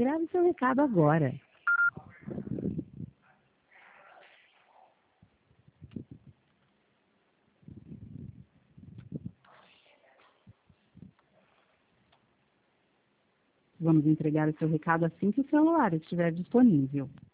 Grave seu recado agora. Vamos entregar o seu recado assim que o celular estiver disponível.